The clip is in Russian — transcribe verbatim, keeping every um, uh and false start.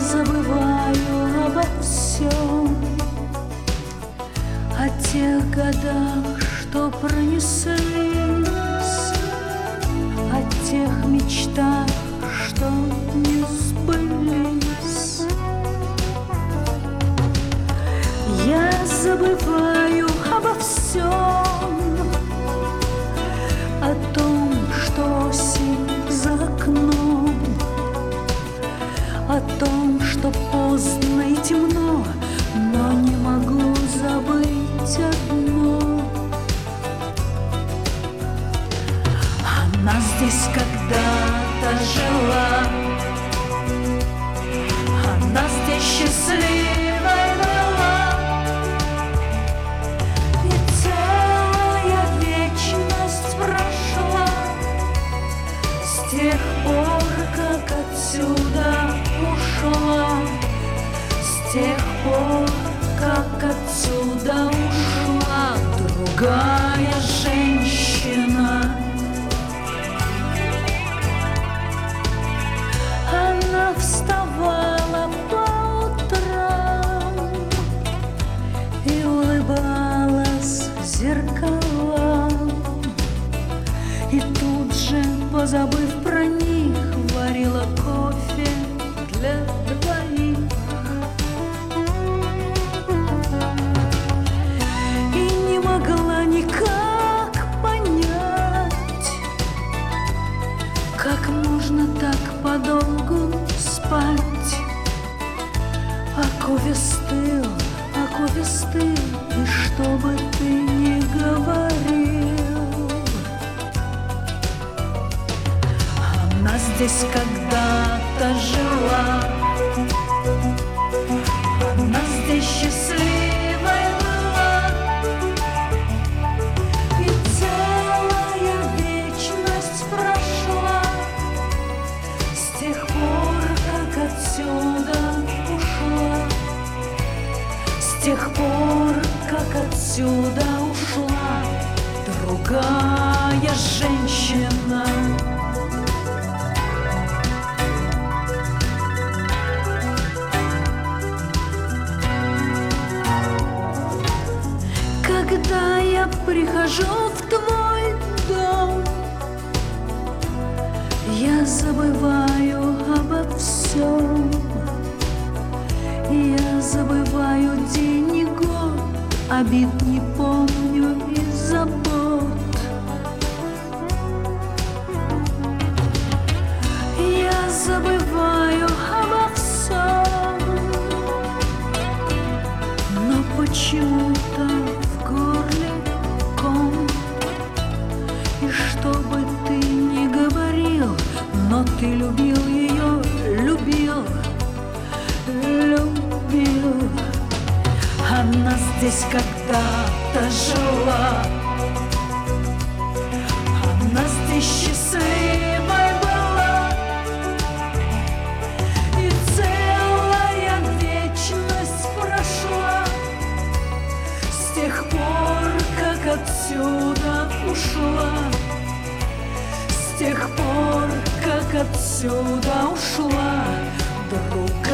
забываю обо всем, о тех годах, что пронеслись, о тех мечтах, что не сбылись. Я забываю обо всем, о том, что осень за окном, о том, что поздно и темно, но не могу забыть одно. Она здесь когда-то жила, она здесь счастливой была, и целая вечность прошла с тех пор, как отсюда ушла, с тех пор, как отсюда ушла другая женщина. Она вставала по утрам и улыбалась зеркалам, и тут же, позабыв про них, варила кофе для двоих. И не могла никак понять, как можно так подолгу спать. А кофе стыл, а кофе стыл, и что бы ты ни говорил, она здесь когда-то жила, она здесь счастливой была, и целая вечность прошла с тех пор, как отсюда ушла, с тех пор, как отсюда ушла другая женщина. Когда я прихожу в твой дом, я забываю обо всем. Я забываю день и год, обид не помню и забот. Я забываю обо всем, но почему-то в горле ком. И что бы ты ни говорил, но ты любил ее, любил, любил. Она здесь когда-то жила, она здесь счастливой была, и целая вечность прошла с тех пор, как отсюда ушла, с тех пор, как отсюда ушла другая